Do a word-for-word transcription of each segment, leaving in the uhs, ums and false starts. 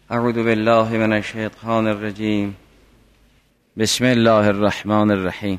اعوذ بالله من الشیطان الرجیم. بسم الله الرحمن الرحیم.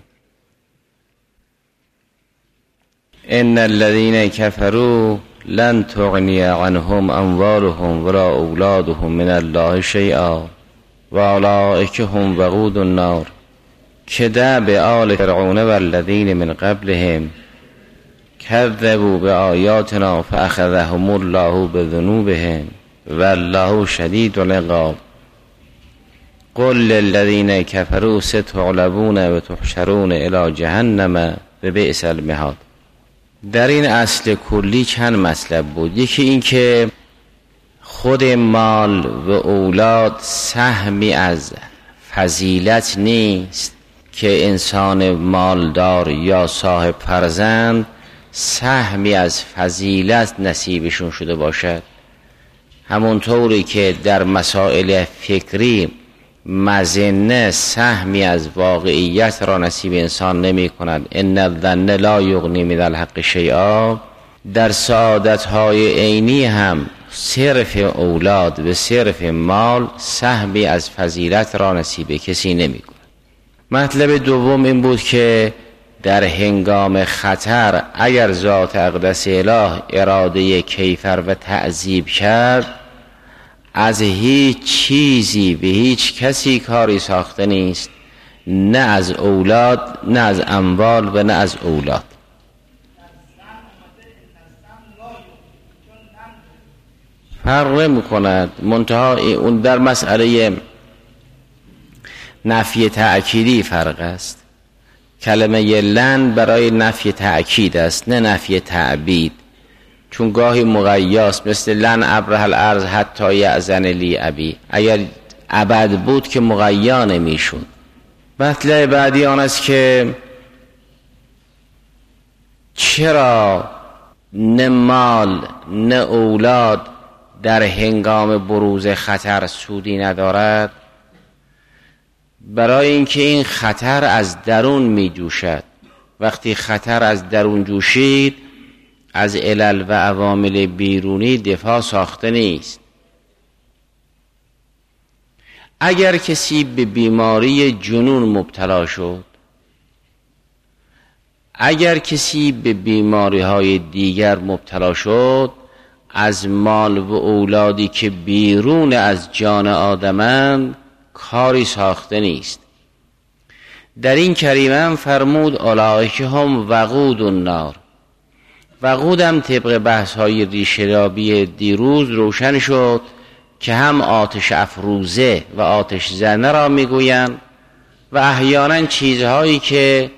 ان الذين كفروا لن تغني عنهم اموالهم ولا اولادهم من الله شيئا واولئك هم وقود النار كدأب آل فرعون والذين من قبلهم كذبوا بآياتنا فأخذهم الله بذنوبهم والله شدید العقاب. قل للذین كفروا ستغلبون و تحشرون الی جهنم و بئس المهاد. در این اصل کلی چند مطلب بود. یکی این که خود مال و اولاد سهمی از فضیلت نیست که انسان مالدار یا صاحب فرزند سهمی از فضیلت نصیبشون شده باشد. همونطوری که در مسائل فکری مظنه سهمی از واقعیت را نصیب انسان نمی کند، ان الظن لا یغنی من الحق شیئا، در سعادت‌های عینی هم صرف اولاد و صرف مال سهمی از فضیلت را نصیب کسی نمی کند. مطلب دوم این بود که در هنگام خطر اگر ذات اقدس اله اراده کیفر و تعذیب کرد، از هیچ چیزی به هیچ کسی کاری ساخته نیست، نه از اولاد نه از اموال و نه از اولاد. فرق می کند. منتها اون در مسئله نفی تأکیدی فرق است. کلمه لن برای نفی تأکید است نه نفی تعبید، چون گاهی مقیاس مثل لن ابرح الارض حتی یأذن لی ابی، اگر ابد بود که مقیا نمیشون. مطلب بعدی آن است که چرا نه مال نه اولاد در هنگام بروز خطر سودی ندارد؟ برای اینکه این خطر از درون می جوشد. وقتی خطر از درون جوشید، از علل و عوامل بیرونی دفاع ساخته نیست. اگر کسی به بیماری جنون مبتلا شد، اگر کسی به بیماری های دیگر مبتلا شد، از مال و اولادی که بیرون از جان آدمند کاری ساخته نیست. در این کریمه فرمود اولئک هم وقود النار. وقودم طبق بحث های ریشه‌یابی دیروز روشن شد که هم آتش افروزه و آتش زنه را میگویند و احیانا چیزهایی که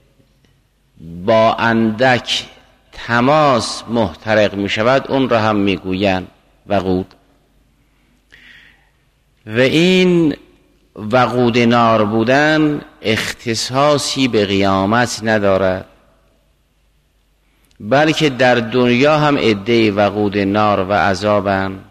با اندک تماس محترق می شود اون را هم میگویند وقود. و این وقود نار بودن اختصاصی به قیامت ندارد، بلکه در دنیا هم عده وقود نار و عذابند.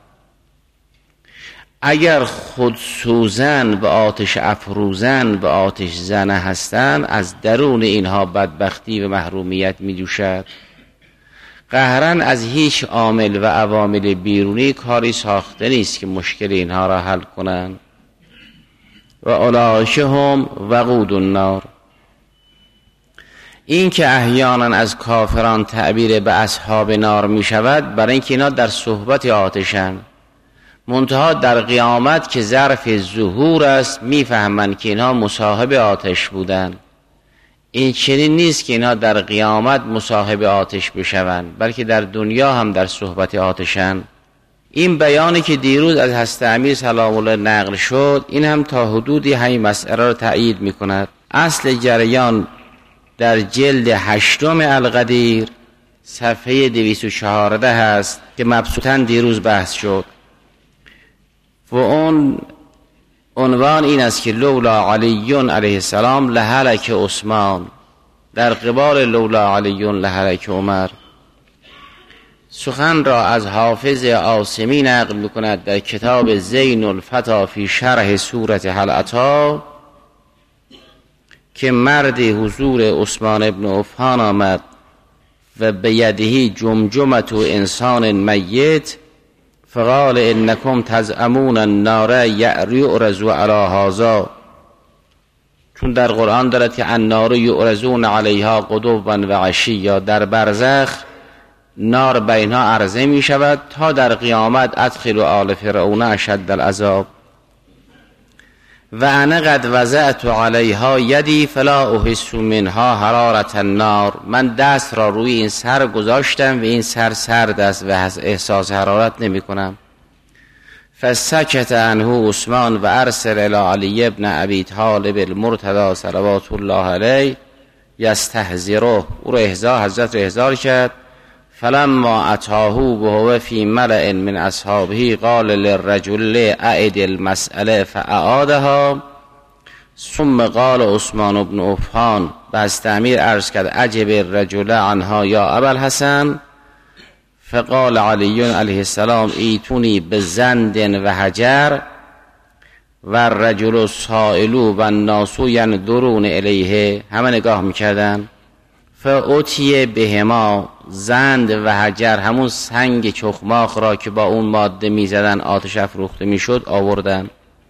اگر خود سوزن به آتش افروزن به آتش زنه هستند، از درون اینها بدبختی و محرومیت می جوشد. قهرن از هیچ عامل و عوامل بیرونی کاری ساخته نیست که مشکل اینها را حل کنند. و اولئک هم وقود النار. این که احیانا از کافران تعبیر به اصحاب نار می شود برای اینکه اینا در صحبت آتشن، منتها در قیامت که ظرف ظهور است میفهمند که اینها مصاحب آتش بودند. این چنین نیست که اینها در قیامت مصاحب آتش بشوند، بلکه در دنیا هم در صحبت آتشن. این بیانی که دیروز از حضرت امیر سلام الله نقل شد، این هم تا حدودی همین مسئله را تأیید می کند. اصل جریان در جلد هشتم القدیر صفحه دویست و چهارده هست که مبسوطاً دیروز بحث شد و اون عنوان این است که لولا علی علیه السلام لهلک عثمان، در قبال لولا علی لهلک عمر. سخن را از حافظ عاصمی نقل می‌کند در کتاب زین الفتا فی شرح سورة هل اتی که مرد حضور عثمان ابن عفان آمد و بیدهی جمجمت و انسان میت فقال انکم تزعمون النار یعرض علی هذا، چون در قرآن دارد که النار یعرضون علیها غدوا و عشیا، در برزخ نار بینها عرضه می شود تا در قیامت ادخلوا آل فرعون اشد العذاب. و انا قد وضعت علیها یدی فلا احس منها حرارة النار، من دست را روی این سر گذاشتم و این سر سرد است و احساس حرارت نمی کنم. فسکت عنه عثمان و ارسل الی علی ابن ابی طالب المرتضی صلوات الله علیه یستحذره، او را احضار حضرت را احضار کرد. فلما اتاه وهو فی ملأ من اصحابه قال للرجل اعد المسأله فاعادها، ثم قال عثمان بن عفان بست امیر عرض کرد عجب الرجل عنها یا ابا الحسن، فقال علی علیه السلام ایتونی بزند و حجر و الرجل السائل و الناس ينظرون الیه، همه نگاه میکردن. فاوتی بهما، زند و حجر همون سنگ چخماق را که با اون ماده میزدن آتش افروخته میشد آوردن.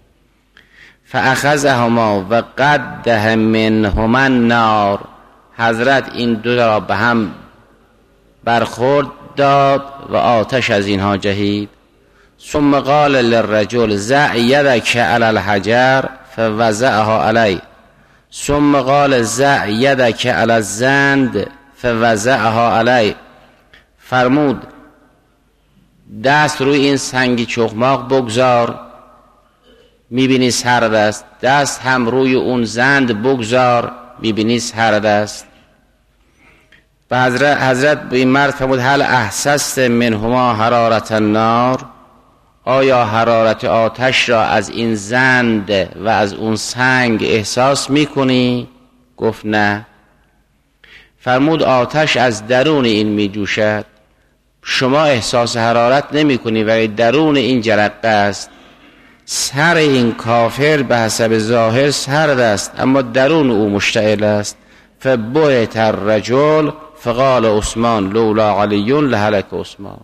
فاخذهما و قده منهما النار، حضرت این دو را به هم برخورد داد و آتش از اینها جهید. ثم قال للرجل ضع یدک علی الحجر فوضعها علی، ثم قال ضع یدک علی الزند فوضعها علی، فرمود دست روی این سنگ چخماق بگذار، میبینی سرد است، دست هم روی اون زند بگذار، میبینی سرد است. و حضرت, حضرت به این مرد فرمود هل احسست منهما حرارت النار، آیا حرارت آتش را از این زند و از اون سنگ احساس میکنی؟ گفت نه. فرمود آتش از درون این میجوشد، شما احساس حرارت نمی کنی ولی درون این جرقه است. سر این کافر به حسب ظاهر سرد است اما درون او مشتعل است. فبهت الرجل فقال عثمان لولا علی لهلک عثمان.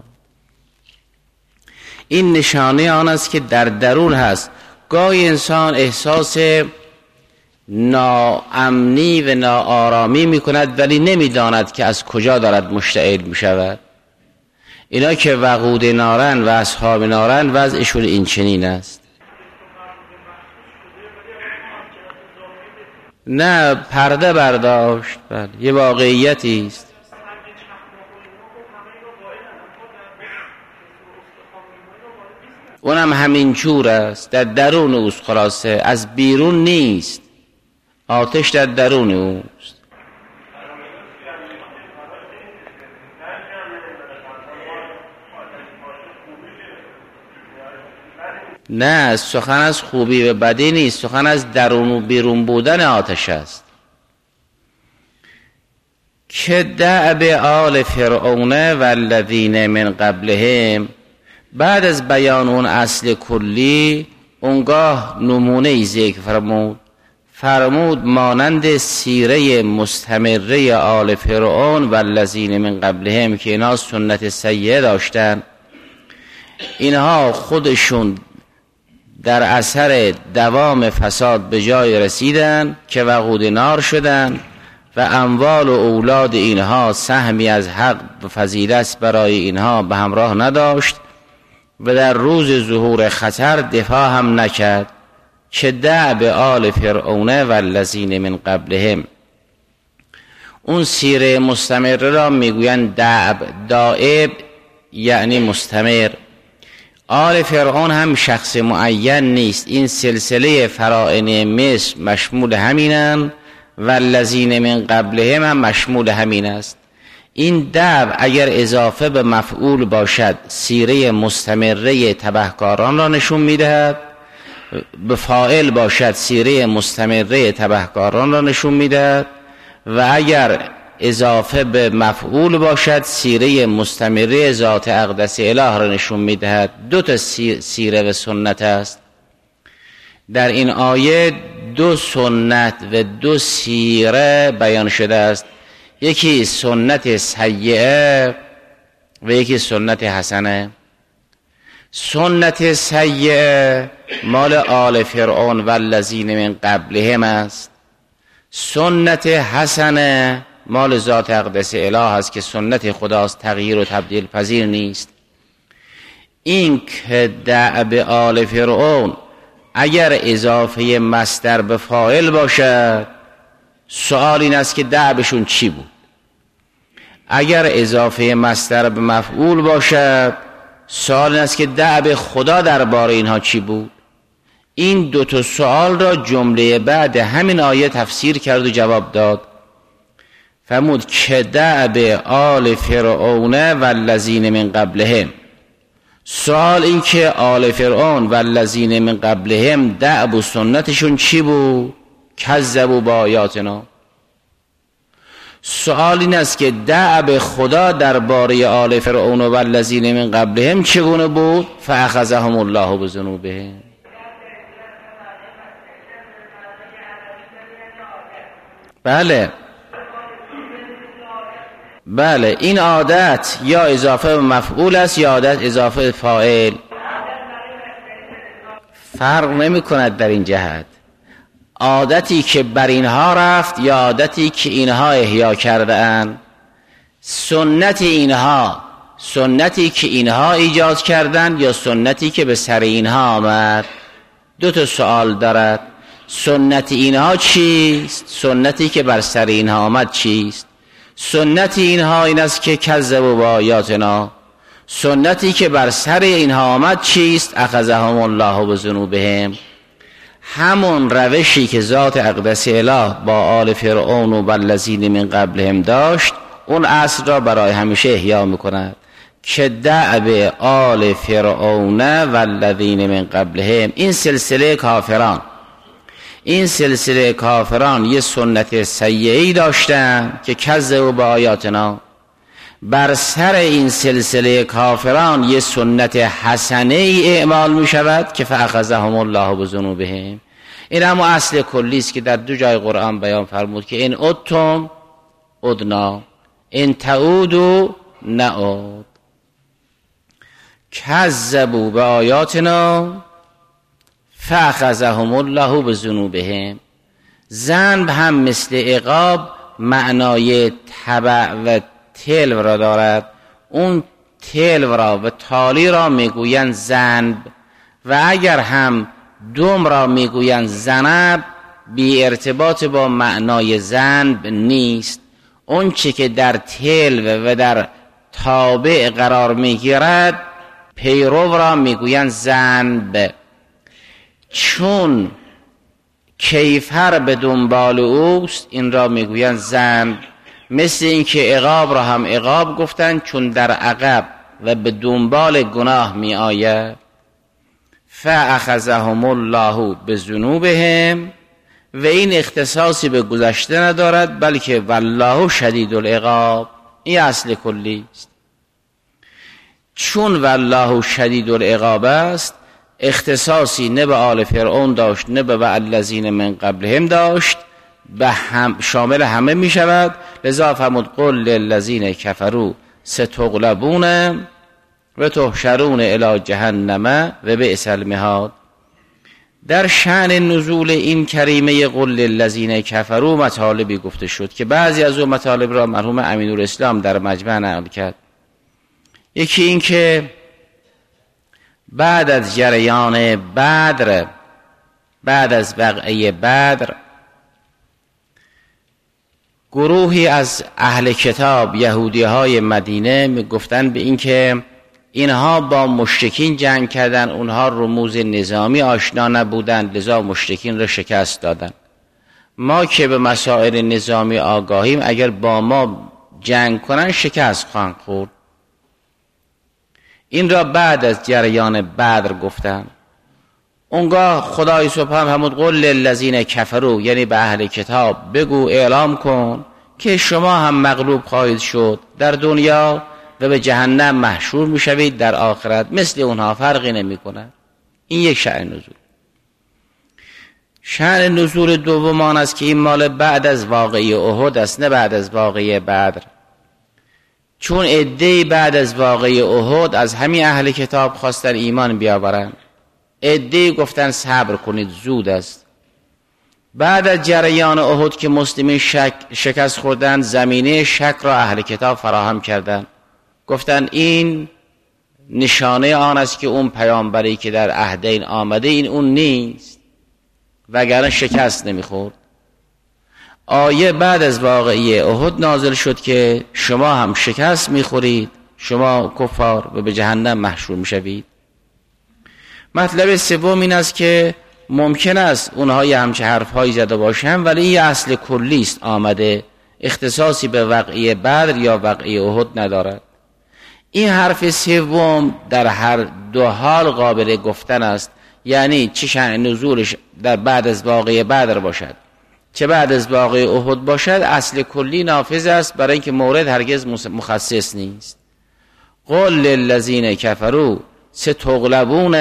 این نشانه آن است که در درون هست. گاهی انسان احساس ناامنی و ناآرامی می کند ولی نمی داند که از کجا دارد مشتعل می شود. اینا که وقود نارن و اصحاب نارن وضعشون این چنین است. نه پرده برداشت، بله یه واقعیتی است. اونم همین جور است، در درون اوست، خلاصه از بیرون نیست، آتش در درون اوست. نه سخن از خوبی و بدی نیست، سخن از درون و بیرون بودن آتش است. که دأب آل فرعون والذین من قبلهم، بعد از بیان اون اصل کلی اونگاه نمونه ای ذکر فرمود. فرمود مانند سیره مستمره آل فرعون والذین من قبلهم که اینها سنت سیئه داشتن، اینها خودشون در اثر دوام فساد به جای رسیدن که وقود نار شدن و اموال و اولاد اینها سهمی از حق و فضیلت برای اینها به همراه نداشت و در روز ظهور خطر دفاع هم نکرد. که دأب آل فرعون والذین من قبلهم، اون سیره مستمر را میگویند دأب، دائب یعنی مستمر. آل فرعون هم شخص معین نیست، این سلسله فراعنه مصر مشمول همینن و الذین من قبلهم هم مشمول همین است. این دأب اگر اضافه به مفعول باشد سیره مستمره تبهکاران را نشون میدهد، به فاعل باشد سیره مستمره تبهکاران را نشون میدهد و اگر اضافه به مفعول باشد سیره مستمره ذات اقدس اله را نشون میدهد. دو تا سیره و سنت است در این آیه، دو سنت و دو سیره بیان شده است، یکی سنت سیئه و یکی سنت حسنه. سنت سیئه مال آل فرعون و الذین من قبلهم است. سنت حسنه مال ذات اقدس اله است که سنت خداست، تغییر و تبدیل پذیر نیست. این که دأب آل فرعون اگر اضافه مصدر به فاعل باشد، سوال این است که دأبشون چی بود؟ اگر اضافه مصدر به مفعول باشد، سوال این است که دأب خدا درباره اینها چی بود؟ این دو تا سوال را جمله بعد همین آیه تفسیر کرد و جواب داد. فرمود که دأب آل فرعون و الذین من قبلهم. سوال این که آل فرعون و الذین من قبلهم دأب و سنتشون چی بود؟ کذبوا بآیاتنا. سوال این است که دأب خدا درباره آل فرعون و الذین من قبلهم چگونه بود؟ فاخذهم الله بذنوبهم. بله بله این عادت یا اضافه به مفعول است یا عادت اضافه به فاعل، فرق نمی کند در این جهت. عادتی که بر اینها رفت یا عادتی که اینها احیا کردند، سنت اینها سنتی که اینها ایجاد کردند یا سنتی که به سر اینها آمد. دو تا سوال دارد. سنت اینها چیست؟ سنتی که بر سر اینها آمد چیست؟ سنت اینها این است که کذبوا بآیاتنا. سنتی که بر سر اینها آمد چیست؟ اخذهم الله بذنوبهم. همون روشی که ذات اقدس اله با آل فرعون و الذین من قبلهم داشت، اون اصل را برای همیشه احیا میکند که دأب آل فرعون و الذین من قبلهم. این سلسله کافران این سلسله کافران یه سنت سیئه‌ای داشتن که کذبوا بآیاتنا. بر سر این سلسله کافران یه سنت حسنه ای اعمال می شود که فاخذهم الله بذنوبهم. این هم اصل کلی است که در دو جای قرآن بیان فرمود که این عدتم عدنا ان تعودوا نعود. کذبوا بآیاتنا فاخذهم الله بذنوبهم. ذنب هم مثل عقاب معنای تبع و تلو را دارد. اون تلو را و تالی را میگویند ذنب، و اگر هم دوم را میگویند ذنب، بی ارتباط با معنای ذنب نیست. اون چی که در تلو و در تابع قرار میگیرد پیرو را میگویند ذنب. چون کیفر به دنبال اوست این را میگویند ذنب. مثل این که عقاب را هم عقاب گفتند چون در عقب و به دنبال گناه می آید. فاخذهم الله بذنوبهم. و این اختصاصی به گذشته ندارد بلکه والله شدید العقاب. این اصل کلی است. چون والله شدید العقاب است، اختصاصی نه به آل فرعون داشت نه به الذین من قبلهم داشت، به هم شامل همه می شود. لذا فرمود قل للذین کفروا ستغلبون و تحشرون الی جهنم و بئس المهاد. در شأن نزول این کریمه قل للذین کفروا مطالبی گفته شد که بعضی از اون مطالب را مرحوم امینالاسلام در مجمع نقل کرد. یکی این که بعد از جریان بدر، بعد از وقعه بدر، گروهی از اهل کتاب یهودی های مدینه میگفتن به این که اینها با مشرکین جنگ کردن، اونها رموز نظامی آشنا نبودند لذا مشرکین را شکست دادن. ما که به مسائل نظامی آگاهیم اگر با ما جنگ کنن شکست خواهند خورد. این را بعد از جریان بدر گفتن. اونگاه خدای سبحانه فرمود قل للذین کفروا، یعنی به اهل کتاب بگو اعلام کن که شما هم مغلوب خواهید شد در دنیا و به جهنم محشور میشوید در آخرت، مثل اونها فرقی نمی کند. این یک شأن نزول. شأن نزول دومان است که این مال بعد از واقعه احد است نه بعد از واقعه بدر. چون عده‌ای بعد از واقعه احد از همین اهل کتاب خواستن ایمان بیاورن، عده‌ای گفتن صبر کنید زود است. بعد از جریان احد که مسلمین شک شکست خوردن، زمینه شک را اهل کتاب فراهم کردند، گفتن این نشانه آن است که اون پیامبری که در عهدین آمده این اون نیست، وگرنه شکست نمیخورد. آیه بعد از واقعه احد نازل شد که شما هم شکست میخورید، شما کفار و به جهنم محشور میشوید. مطلب سوم این است که ممکن است اونها یه همچه حرفهایی زده باشن، ولی این اصل کلی است آمده، اختصاصی به واقعه بدر یا واقعه احد ندارد. این حرف سوم در هر دو حال قابل گفتن است، یعنی چه شأن نزولش در بعد از واقعه بدر باشد چه بعد از واقعه احد باشد، اصل کلی نافذ است، برای اینکه مورد هرگز مخصص نیست. قل للذین کفروا ستغلبون،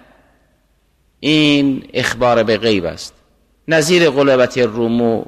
این اخبار به غیب است، نظیر غلبت الروم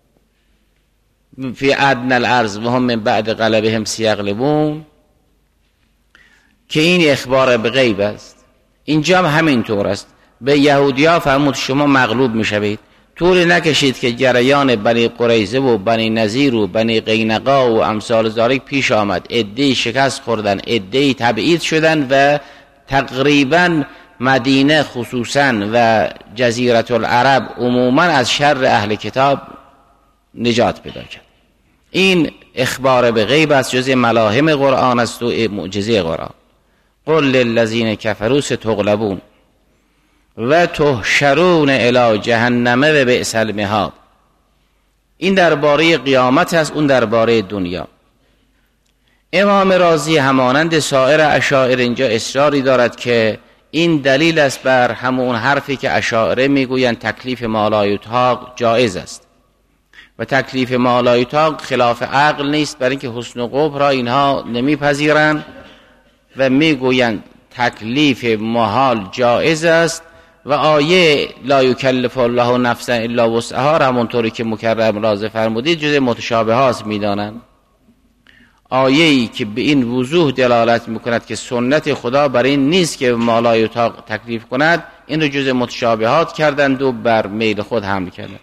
فی ادنی الارض و هم من بعد غلبهم سیغلبون، که این اخبار به غیب است. اینجا هم همینطور است. به یهودیا فرمود شما مغلوب میشوید. طول نکشید که جریان بنی قریظه و بنی نذیر و بنی قینقاع و امثال ذالک پیش آمد، عده‌ای شکست خوردن، عده‌ای تبعید شدن و تقریبا مدینه خصوصا و جزیره العرب عموما از شر اهل کتاب نجات پیدا کرد. این اخبار به غیب است، جزء ملاهم قرآن است و معجزه قرآن. قل للذین کفروا ستغلبون و تحشرون الی جهنم و بئس المهاد. این درباره قیامت است، اون درباره دنیا. امام رازی همانند سایر اشاعره اینجا اصراری دارد که این دلیل است بر همون حرفی که اشاعره میگویند تکلیف ما لا یطاق جایز است و تکلیف ما لا یطاق خلاف عقل نیست، برای اینکه حسن و قبح را اینها نمیپذیرند و میگویند تکلیف محال جایز است و آیه لا یکلف الله نفسا الا وسعها را همونطوری که مکرم رازی فرمودید جز متشابهات میدانند. آیه‌ای که به این وضوح دلالت میکند که سنت خدا بر این نیست که ما لا یطاق تکلیف کند، این رو جز متشابهات کردند و بر میل خود حمل کردند.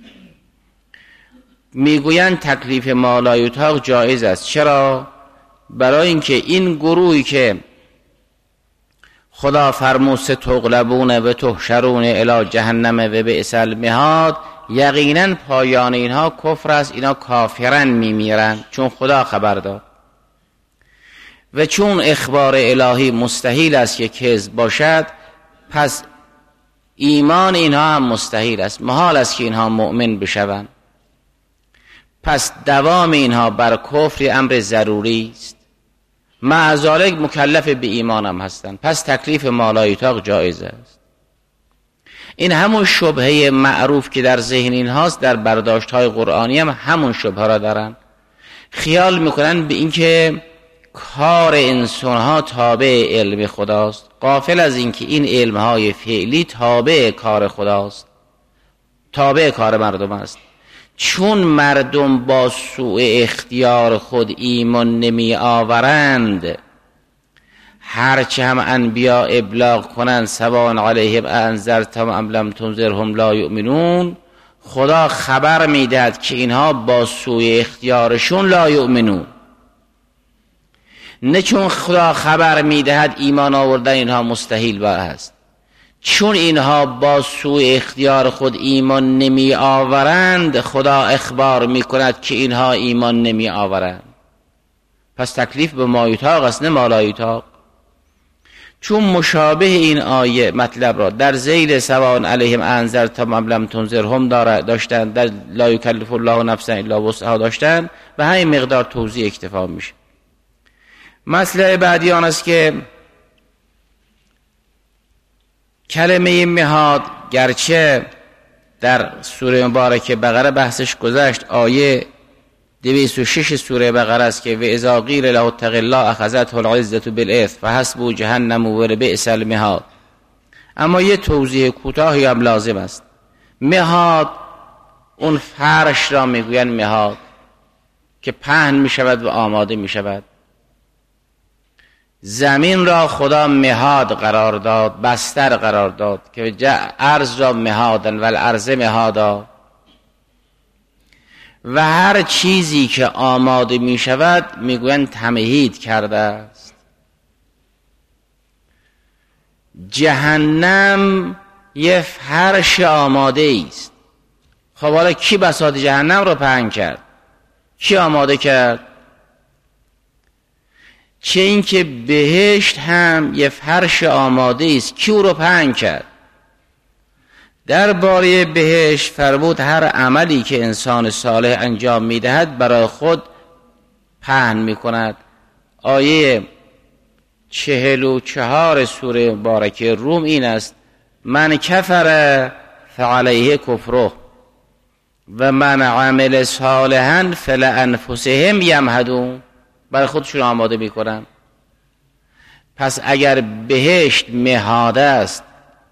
میگویند تکلیف ما لا یطاق جایز است. چرا؟ برای اینکه این گروهی که خدا فرمود ستغلبون و تحشرون الی جهنم و بئس المهاد، یقینا پایان اینها کفر است، اینا کافرن میمیرن، چون خدا خبر داد و چون اخبار الهی مستحیل است که کذب باشد، پس ایمان اینها هم مستحیل است، محال است که اینها مؤمن بشوند. پس دوام اینها بر کفر امر ضروری است، مع ذالک مکلف به ایمان هم هستند، پس تکلیف ما لا یطاق جایز است. این همون شبهه معروف که در ذهن اینهاست، در برداشت‌های قرآنی هم همون شبهه را دارن. خیال میکنن به اینکه کار انسان‌ها تابع علم خداست، غافل از اینکه این علم‌های فعلی تابع کار خداست، تابع کار مردم است. چون مردم با سوء اختیار خود ایمان نمی آورند، هرچه هم انبیا ابلاغ کنند سواء علیهم انذرتهم ام لم تنذرهم لا یؤمنون، خدا خبر میدهد که اینها با سوء اختیارشون لا یؤمنون. نه چون خدا خبر میدهد ایمان آوردن اینها مستحیل است، چون اینها با سوء اختیار خود ایمان نمی آورند، خدا اخبار میکند که اینها ایمان نمی آورند. پس تکلیف به ما یطاق است، نه ما لا یطاق. چون مشابه این آیه مطلب را در ذیل سواء علیهم انذرتهم ام لم تنذرهم داشتن، در لا یکلف الله نفسا الا وسعها داشتن، به همین مقدار توضیح اکتفا میشه. مسئله بعدی آن است که کلمه مهاد گرچه در سوره مبارکه بقره بحثش گذشت، آیه دویست و شش سوره بقره است که و اذا قیل له اتق الله اخذته العزة بالاثم فحسبه جهنم و بئس المهاد، اما یه توضیح کوتاهی هم لازم است. مهاد اون فرش را میگوین مهاد که پهن میشود و آماده میشود. زمین را خدا مهاد قرار داد، بستر قرار داد که ارض را مهادن و الارض مهادا، و هر چیزی که آماده می شود می گویند تمهید کرده است. جهنم یه فرش آماده است. خب حالا کی بساط جهنم رو پهن کرد؟ کی آماده کرد؟ چه این که بهشت هم یه فرش آماده است. کی او رو پهن کرد؟ در باره بهشت فرمود هر عملی که انسان صالح انجام میدهد برای خود پهن میکند. آیه چهل و چهار سوره مبارکه روم این است: من کفر فعلیه کفره و من عمل صالحا فلانفسهم یمهدون. برای خودشون آماده میکنن. پس اگر بهشت مهاده است،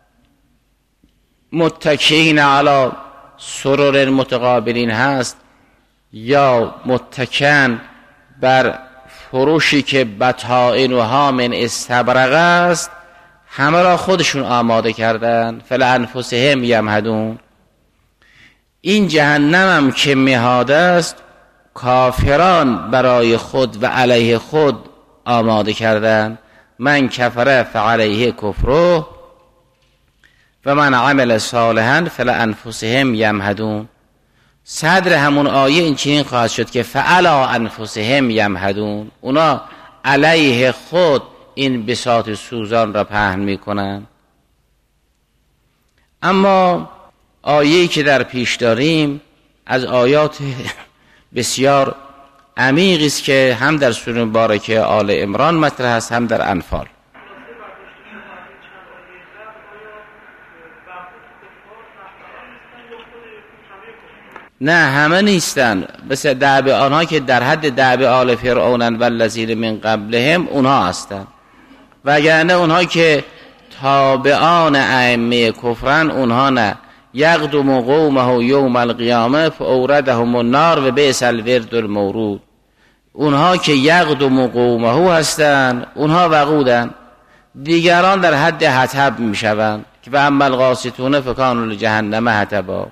متکئین علی سرر متقابلین هست، یا متکن بر فروشی که بطائنها من استبرق است، همه را خودشون آماده کردن. فلانفسهم یمهدون. این جهنم هم که مهاده است، کافران برای خود و علیه خود آماده کردن. من کفر فعلیه کفره و من عمل صالحا فلانفسهم یمهدون. صدر همون آیه این چنین خواهد شد که فعلا انفسهم یمهدون، اونا علیه خود این بساط سوزان را پهن میکنن. اما آیه‌ای که در پیش داریم از آیات بسیار عمیقی است که هم در سوره مبارکه آل عمران مطرح است، هم در انفال. نه همه نیستن، مثل دعب آنها که در حد دعب آل فرعون و الذین من قبلهم اونها هستن، وگرنه اونها که تابعان ائمه کفرن اونها نه. یقدم قومه یوم القیامه فاوردهم النار و بئس الورد المورود. اونها که یقدم قومه هستن اونها وقودن، دیگران در حد حطب میشوند که و اما القاسطون فکانوا لجهنم حطبا.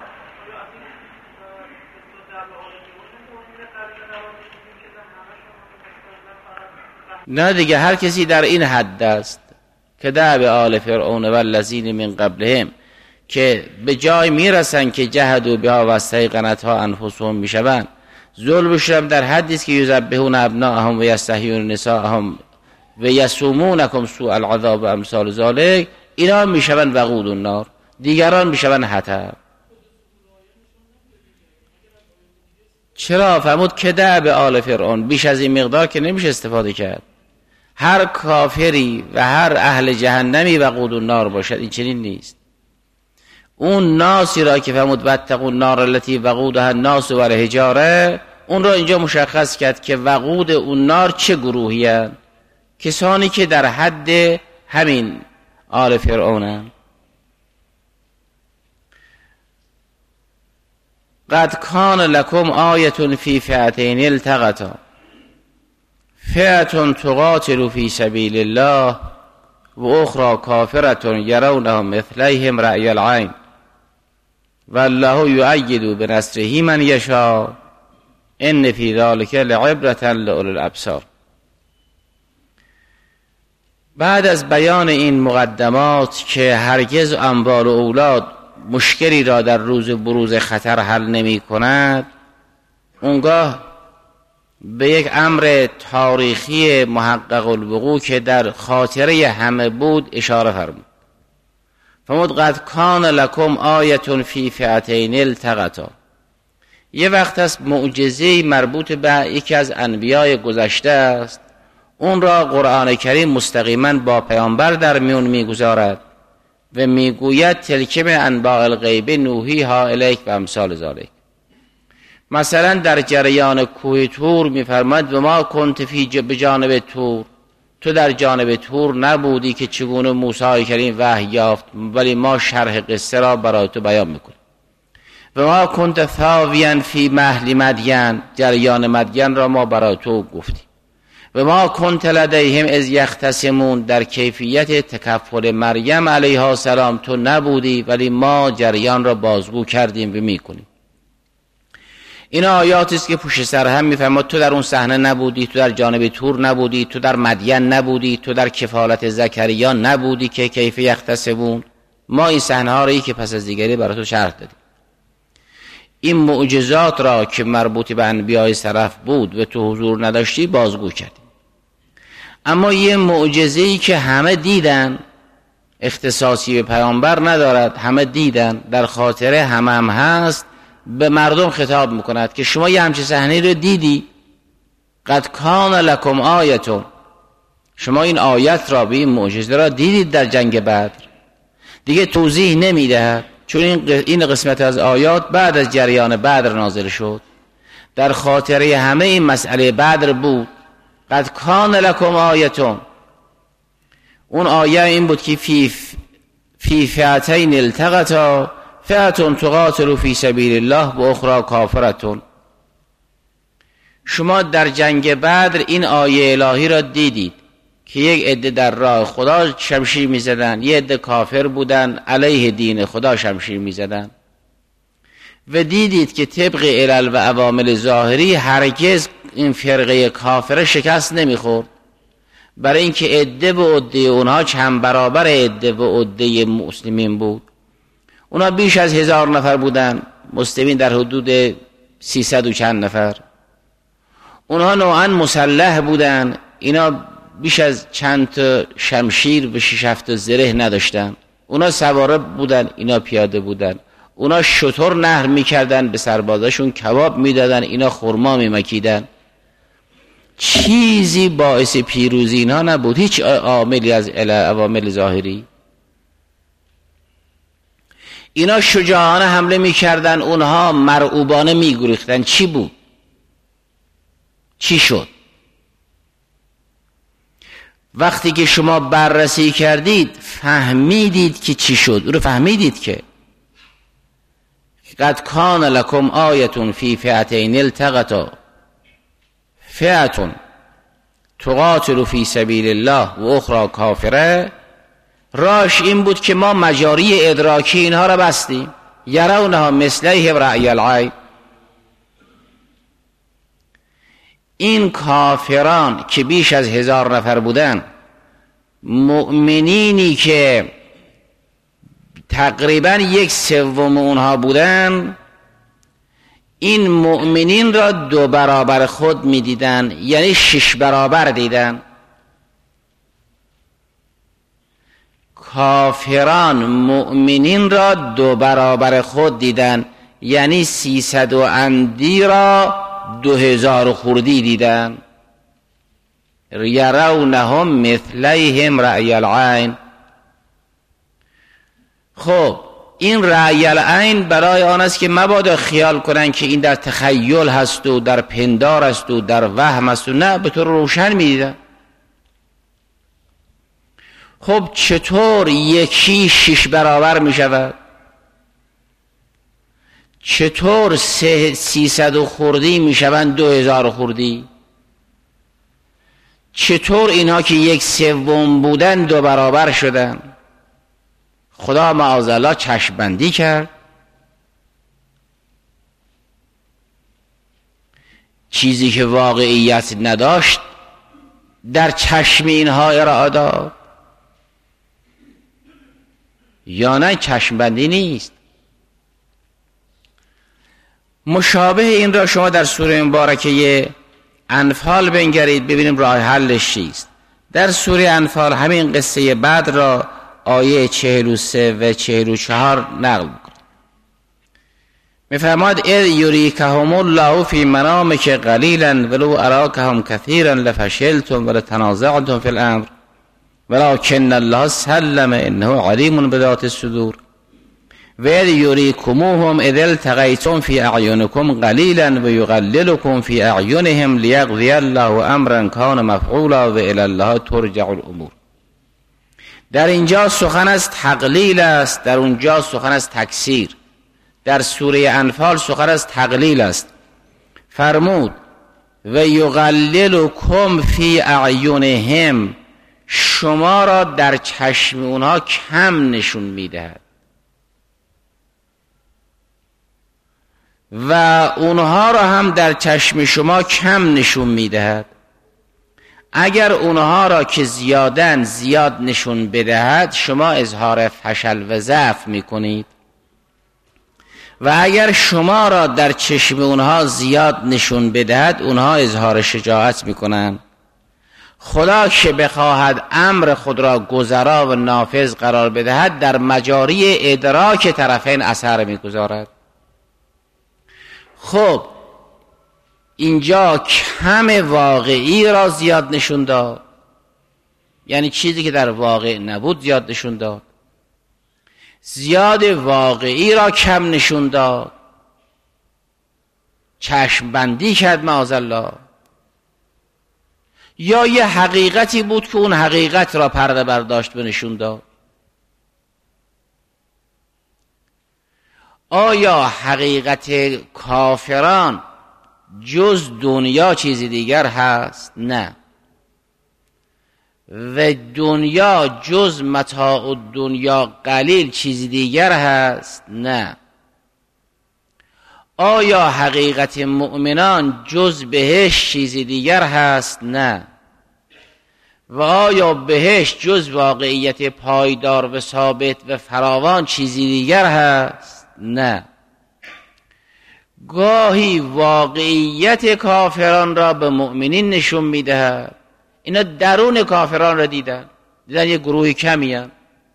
نه دیگه، هر کسی در این حد است که دعب آل فرعون و الذین من قبلهم که به جای میرسن که جهدوا بها و استیقنتها انفسهم میشوند. ظلمشون در حدی است که یذبحون ابناءهم و یستحیون نساءهم و یصومونکم سوء العذاب و امثال ذلک. اینا میشوند وقود النار، دیگران میشوند حطب. چرا؟ فرمود که دعب آل فرعون، بیش از این مقدار که نمیشه استفاده کرد. هر کافری و هر اهل جهنمی وقود النار باشد، این چنین نیست. اون ناسی را که فرمود واتقوا النار التي وقودها الناس والحجاره، اون را اینجا مشخص کرد که وقود اون نار چه گروهی هستند؟ کسانی که در حد همین آل فرعونند. قد کان لکم آیة فی فئتین التقطا فئة تقاتل فی سبیل الله و اخرى کافرة یرونهم مثلیهم رأی العین والله یؤید بنصره من یشاء ان فی ذلک لعبرة لأولی الابصار. بعد از بیان این مقدمات که هرگز اموال و اولاد مشکلی را در روز بروز خطر حل نمی کند، اونگاه به یک امر تاریخی محقق الوقوع که در خاطره همه بود اشاره فرمود. فرمود قد کان لکم آیة فی فئتین التقطا. یه وقت است معجزه مربوط به یکی از انبیای گذشته است، اون را قرآن کریم مستقیما با پیامبر در میون میگذارد و میگوید تلک من انباء الغیب نوحیها الیک و امثال ذلک. مثلا در جریان کوه طور میفرماید و ما کنت فی بجانب طور، تو در جانب طور نبودی که چگونه موسی کریم وحی یافت، ولی ما شرح قصه را برای تو بیان میکنیم. و ما کنت ثاویا فی مهل مدین، جریان مدین را ما برای تو گفتیم. و ما کنت لدیهم اذ یختصمون، در کیفیت تکفل مریم علیها السلام تو نبودی ولی ما جریان را بازگو کردیم و میکنیم. این آیاتی است که پشت سر هم میفهمد تو در اون صحنه نبودی، تو در جانب تور نبودی، تو در مدین نبودی، تو در کفالت زکریا نبودی که کیف یختصمون. ما این صحنه ها را که پس از دیگری برای تو شرح دادیم. این معجزات را که مربوط به انبیای سلف بود و تو حضور نداشتی بازگو کردیم. اما یه معجزه‌ای که همه دیدن، اختصاصی به پیامبر ندارد، همه دیدن، در خاطره همه هم هست، به مردم خطاب میکند که شما یه همچه صحنه رو دیدی، قد کان لکم آیتون، شما این آیت را، به این معجزه را دیدید در جنگ بدر. دیگه توضیح نمیدهد چون این قسمت از آیات بعد از جریان بدر نازل شد، در خاطره همه این مسئله بدر بود. قد کان لکم آیتون، اون آیه این بود که فی فی فئتین التقطا فئة تقاتل فی سبیل الله و اخرى کافرة. شما در جنگ بدر این آیه الهی را دیدید که یک عده در راه خدا شمشیر می زدن، یک عده کافر بودن علیه دین خدا شمشیر می زدن، و دیدید که طبق علل و عوامل ظاهری هرگز این فرقه کافره شکست نمی خورد، برای اینکه عده به عده اونها چند برابر عده به عده مسلمین بود. اونا بیش از هزار نفر بودن، مسلمین در حدود سیصد و چند نفر. اونها نوعا مسلح بودن، اینا بیش از چند تا شمشیر و شش هفت زره نداشتن. اونا سواره بودن، اینا پیاده بودن. اونا شتر نهر میکردن، به سربازاشون کباب میدادن، اینا خرما میمکیدن. چیزی باعث پیروزی اینا نبود، هیچ عاملی از عوامل ظاهری. اینا شجاعانه حمله میکردن، اونها مرعوبانه میگریختن. چی بود؟ چی شد؟ وقتی که شما بررسی کردید فهمیدید که چی شد. او رو فهمیدید که قد کان لکم آیتون فی فئتین التقطا فئة تقاتل فی سبیل الله و اخرى کافره. راش این بود که ما مجاری ادراکی اینها را بستیم. یرونها مثلیهم رأی العین. این کافران که بیش از هزار نفر بودن، مؤمنینی که تقریبا یک سوم اونها بودن، این مؤمنین را دو برابر خود می دیدن، یعنی شش برابر دیدن. کافران مؤمنین را دو برابر خود دیدن، یعنی سیصد و اندی را دو هزار خوردی دیدن. یرونهم مثلیهم رأی العین. خب این رأی العین برای آن است که مبادا خیال کنن که این در تخیل هست و در پندار است و در وهم است و نه، به طور روشن میدیدن. خب چطور یکی شش برابر می شود؟ چطور سیصد و خوردی می شوند دو هزار خوردی؟ چطور اینها که یک سوم بودن دو برابر شدن؟ خدا معاذالله چشم بندی کرد، چیزی که واقعیت نداشت در چشم اینها ارائه داد. یا نه چشم بندی نیست. مشابه این را شما در سوره مبارکه انفال بنگرید ببینیم راه حلش چیست. در سوره انفال همین قصه بعد را آیه چهل و سه و چهل و چهار نقل می‌کنه. می‌فرماد اذ یریکهم الله فی منامک قلیلا ولو اراکهم کثیرا لفشلتم ولتنازعتم فی الامر ولكن الله سلم انه علیم بذات الصدور و اذ یریکموهم اذ التقیتم فی اعینکم قلیلا و یقللکم فی اعینهم لیقضی الله امرا کان مفعولا و الی الله ترجع الامور. در اینجا سخن از تقلیل است، در اونجا سخن از تکثیر. در سوره انفال سخن از تقلیل است. فرمود و یقللکم فی اعینهم، شما را در چشم اونها کم نشون میدهد و اونها را هم در چشم شما کم نشون میدهد. اگر اونها را که زیادن زیاد نشون بدهد شما اظهار فشل و ضعف میکنید و اگر شما را در چشم اونها زیاد نشون بدهد اونها اظهار شجاعت میکنند. خدا که بخواهد امر خود را گذرا و نافذ قرار بدهد در مجاری ادراک طرفین اثر میگذارد. خب اینجا کم واقعی را زیاد نشون داد، یعنی چیزی که در واقع نبود زیاد نشون داد. زیاد واقعی را کم نشون داد، چشم بندی کرد معاذالله. یا یه حقیقتی بود که اون حقیقت را پرده برداشت و نشون داد. آیا حقیقت کافران جز دنیا چیزی دیگر هست؟ نه. و دنیا جز متاع دنیا قلیل چیزی دیگر هست؟ نه. آیا حقیقت مؤمنان جز بهشت چیزی دیگر هست؟ نه. و آیا بهشت جز واقعیت پایدار و ثابت و فراوان چیزی دیگر هست؟ نه. گاهی واقعیت کافران را به مؤمنین نشون میدهد. اینا درون کافران را دیدن، دیدن یه گروه کمی هم.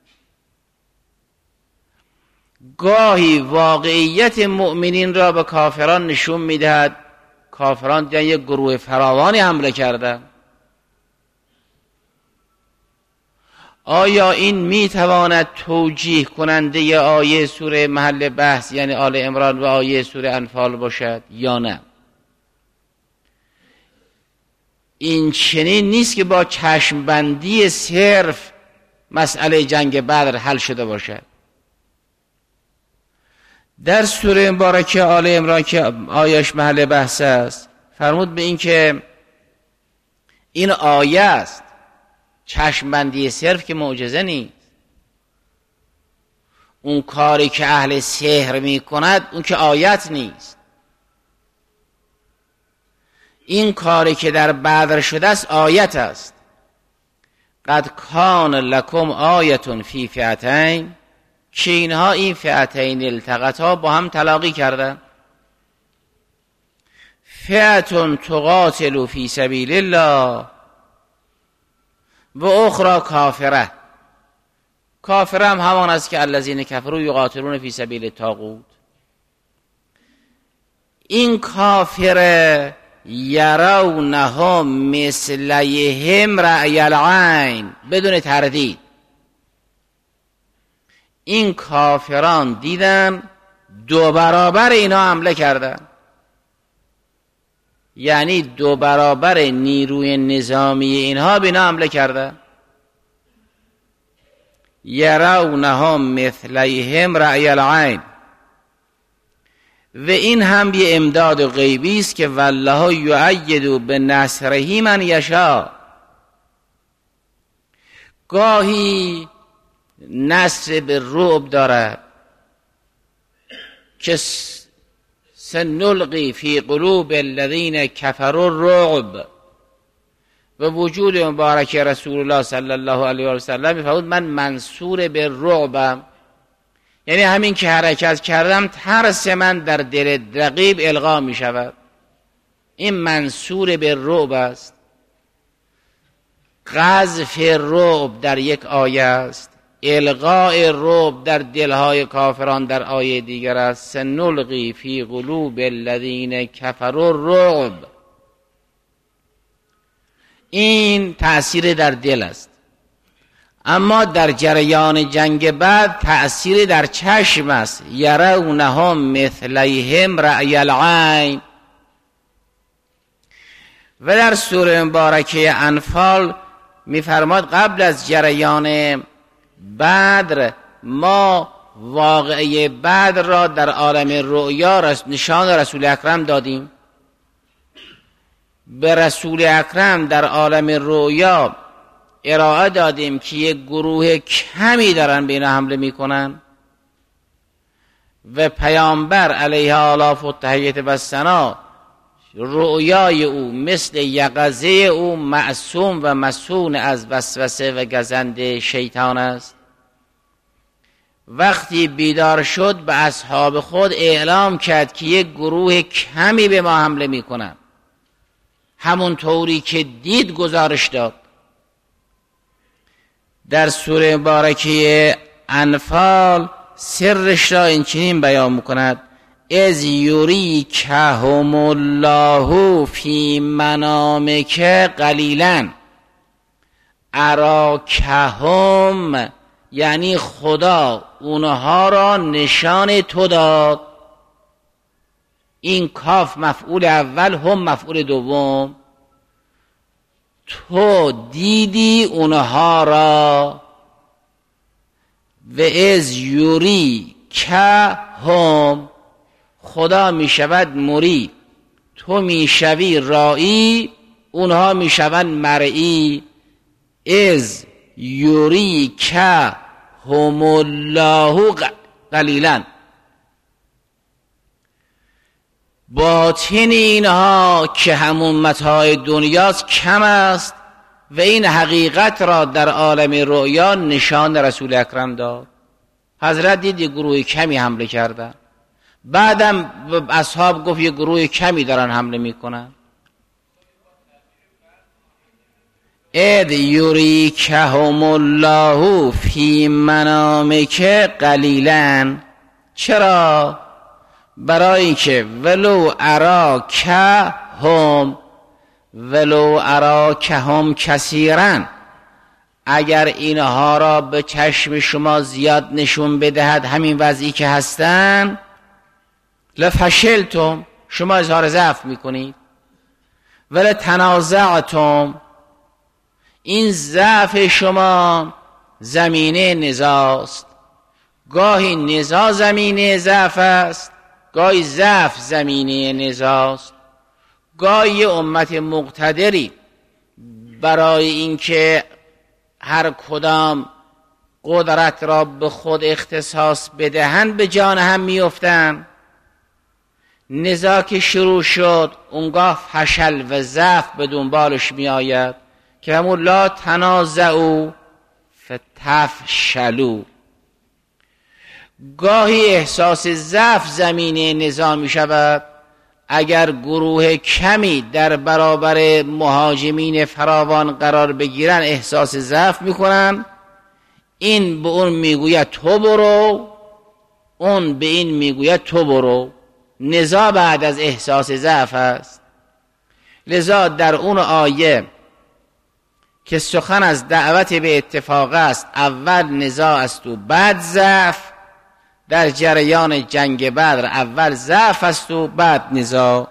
گاهی واقعیت مؤمنین را به کافران نشون میدهد، کافران دیدن یه گروه فراوانی حمله کردن. آیا این میتواند توجیه کننده آیه سوره محل بحث یعنی آل عمران و آیه سوره انفال باشد یا نه؟ این چنین نیست که با چشم بندی صرف مسئله جنگ بدر حل شده باشد. در سوره مبارکه آل عمران که آیش محل بحث است فرمود به این که این آیه است، چشم بندی صرف که معجزه نیست. اون کاری که اهل سحر می کند اون که آیت نیست. این کاری که در بدر شده است آیت است. قد کان لکم آیتون فی فئتین، که اینها این فئتین التقطا با هم تلاقی کردن. فئتون تقاتل فی سبیل الله و اخرى کافره. کافره هم همان است که الذین کفروا یقاتلون فی سبیل الطاغوت. این کافره یرونهم مثلیهم رأی العین، بدون تردید. این کافران دیدن دو برابر اینا حمله کردن، یعنی دو برابر نیروی نظامی اینها به اینا حمله کردن. یرونهم مثلیهم رأی العین. و این هم یه امداد غیبی است که والله یؤید بنصره من یشاء. گاهی نصر به رعب دارد که سنلقی فی قلوب الذین کفروا الرعب. و وجود مبارک رسول الله صلی الله علیه و سلم می‌فرمود من منصور به رعبم، یعنی همین که حرکت کردم ترس من در دل رقیب القا می شود. این منصور به رعب است. قذف رعب در یک آیه است، القاء رعب در دلهای کافران در آیه دیگر است. سنلقی فی قلوب الذین کفروا الرعب. این تأثیر در دل است. اما در جریان جنگ بعد تأثیر در چشم است. یرونهم مثلیهم رأی العین. و در سوره مبارکه انفال می‌فرماد قبل از جریان بدر ما واقعه بدر را در عالم رؤیا نشان رسول اکرم دادیم. به رسول اکرم در عالم رؤیا ارائه دادیم که یک گروه کمی دارن به اینا حمله میکنن و پیامبر علیه آلاف و تحییت و ثنا رؤیای او مثل یقظه او معصوم و مسون از وسوسه و گزند شیطان است. وقتی بیدار شد به اصحاب خود اعلام کرد که یک گروه کمی به ما حمله میکنن، همون طوری که دید گزارش داد. در سوره مبارکه انفال سرش را این چنین بیان میکند: از یریکهم الله فی منامک قلیلا. اراکهم یعنی خدا اونها را نشان تو داد. این کاف مفعول اول، هم مفعول دوم. تو دیدی اونها را. و از یوری که هم، خدا می شود مری، تو می شوی رائی، اونها می شوند مرئی. از یوری که هم الله قلیلا، باطن اینها که همون متاع دنیاست کم است و این حقیقت را در عالم رؤیا نشان رسول اکرم داد. حضرت دید یک گروه کمی حمله کردن، بعدم اصحاب گفت یک گروه کمی دارن حمله میکنن. اذ یریکهم الله فی منامک قلیلا. چرا؟ برای اینکه ولو اراکهم ولو اراکهم کثیرا، اگر اینها را به چشم شما زیاد نشون بدهد همین وضعی که هستن، لفشلتم، شما اظهار ضعف میکنید، ولی تنازعتم، این ضعف شما زمینه نزاست. گاهی نزاع زمینه ضعف است، گاهی ضعف زمینه نزاست. گاهی امت مقتدری برای اینکه هر کدام قدرت را به خود اختصاص بدهند به جان هم میافتند. نزاع که شروع شد اونگاه فشل و ضعف به دنبالش می آید که همون لا تنازعوا فتفشلوا. گاهی احساس ضعف زمینه نزاع می شود. اگر گروه کمی در برابر مهاجمین فراوان قرار بگیرن احساس ضعف می کنن. این به اون میگوید تو برو، اون به این میگوید تو برو. نزاع بعد از احساس ضعف است. لذا در اون آیه که سخن از دعوت به اتفاق است، اول نزاع است و بعد ضعف. در جریان جنگ بدر اول ضعف است و بعد نزاع.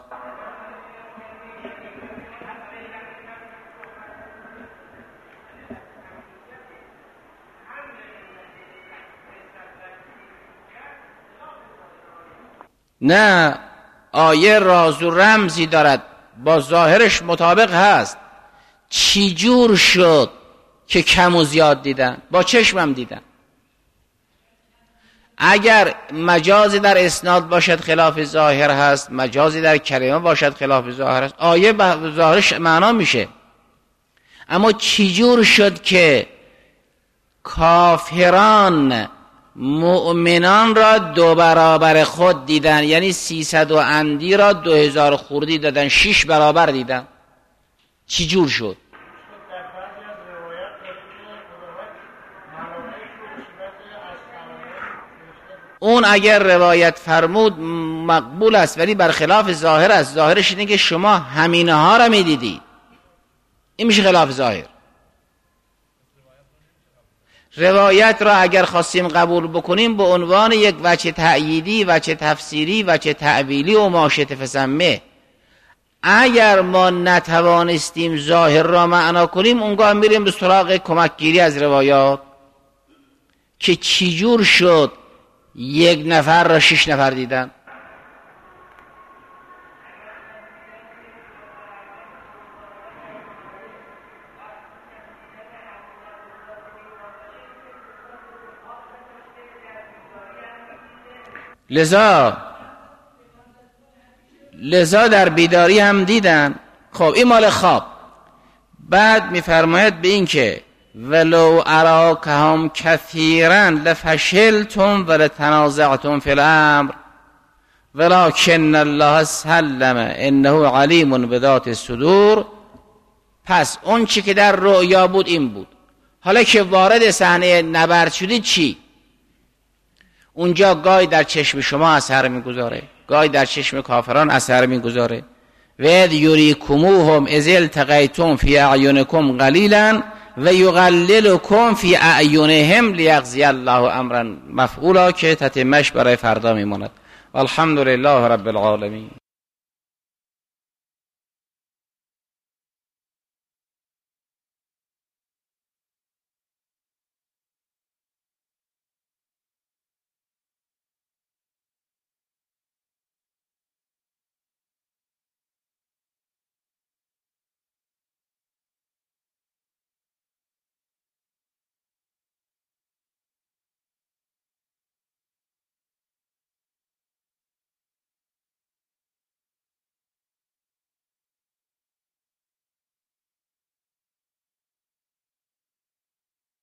نه، آیه راز و رمزی دارد، با ظاهرش مطابق هست. چی جور شد که کم و زیاد دیدن؟ با چشمم دیدن. اگر مجازی در اسناد باشد خلاف ظاهر هست، مجازی در کلمه باشد خلاف ظاهر هست، آیه به ظاهرش معنا میشه. اما چی جور شد که کافران مؤمنان را دو برابر خود دیدن؟ یعنی سیصد و اندی را دو هزار خوردی دادن، شش برابر دیدن. چی جور شد؟ اون اگر روایت فرمود مقبول است، ولی برخلاف ظاهر است. ظاهرش اینه که شما همینه ها را میدیدید، این میشه خلاف ظاهر. روایت را اگر خواستیم قبول بکنیم به عنوان یک وجه تأییدی، وجه تفسیری، وجه تعبیلی و ماشت فسمه، اگر ما نتوانستیم ظاهر را معنا کنیم اونگاه میریم به سراغ کمکگیری از روایات که چجور شد یک نفر را شش نفر دیدن. لذا لذا در بیداری هم دیدن. خب این مال خواب. بعد میفرماید به این که ولو اراکهم کثیرا لفشلتم ولتنازعتم فی الامر ولکن الله سلم انه علیم بذات الصدور. پس اون چی که در رؤیا بود این بود. حالا که وارد صحنه نبرد شدید چی؟ اونجا گاهی در چشم شما اثر میگذاره، گاهی در چشم کافران اثر میگذاره. و اذ یریکموهم اذ التقیتم فی اعینکم قلیلا و یقللکم فی اعینهم لیقضی الله امرا مفعولا که تتمش برای فردا میماند. الحمدلله رب العالمین.